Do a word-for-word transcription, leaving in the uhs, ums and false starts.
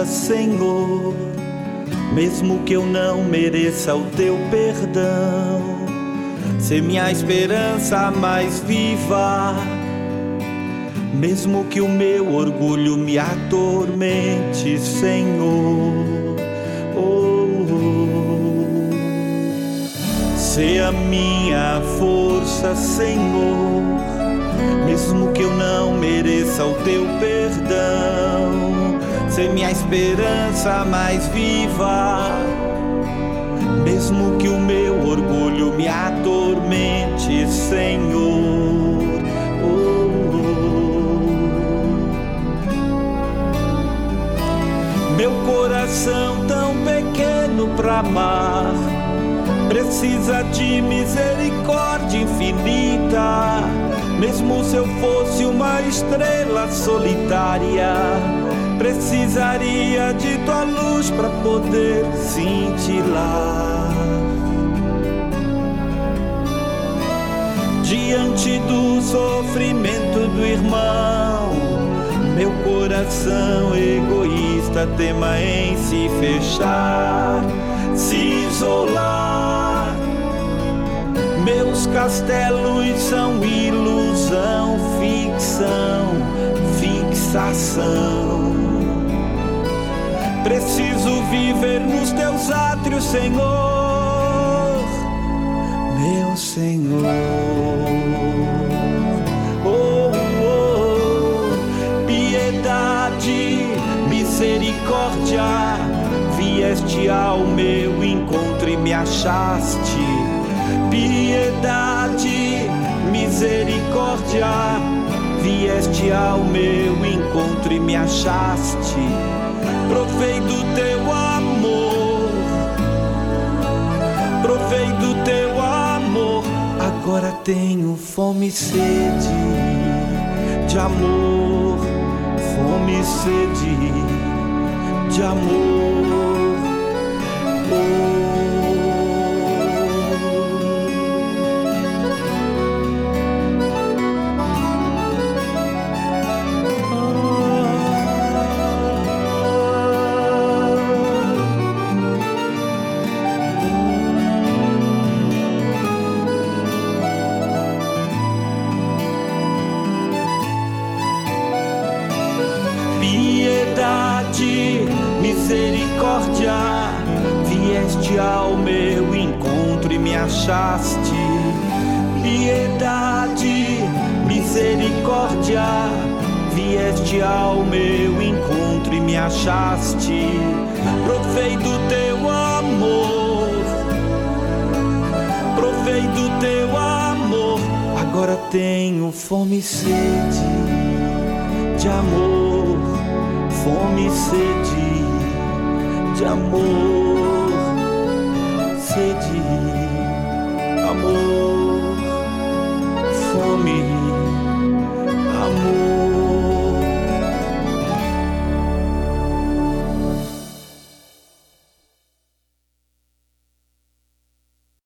Senhor, mesmo que eu não mereça o teu perdão. Sê minha esperança mais viva, mesmo que o meu orgulho me atormente, Senhor. Oh, oh. Sê a minha força, Senhor, mesmo que eu não mereça o teu perdão. Sê minha esperança mais viva, mesmo que o meu orgulho me atormente, Senhor. Oh, oh. Meu coração tão pequeno pra amar precisa de misericórdia infinita. Mesmo se eu fosse uma estrela solitária, precisaria de tua luz para poder cintilar. Diante do sofrimento do irmão, meu coração egoísta tema em se fechar, se isolar. Meus castelos são ilusão, ficção, fixação. Preciso viver nos teus átrios, Senhor, meu Senhor. Oh, oh, piedade, misericórdia, vieste ao meu encontro e me achaste. Piedade, misericórdia, vieste ao meu encontro e me achaste. Provei do teu amor, provei do teu amor. Agora tenho fome e sede de amor, fome e sede de amor. Oh. Misericórdia, vieste ao meu encontro e me achaste. Piedade, misericórdia, vieste ao meu encontro e me achaste. Provei do teu amor, provei do teu amor. Agora tenho fome e sede de amor, fome e sede de amor.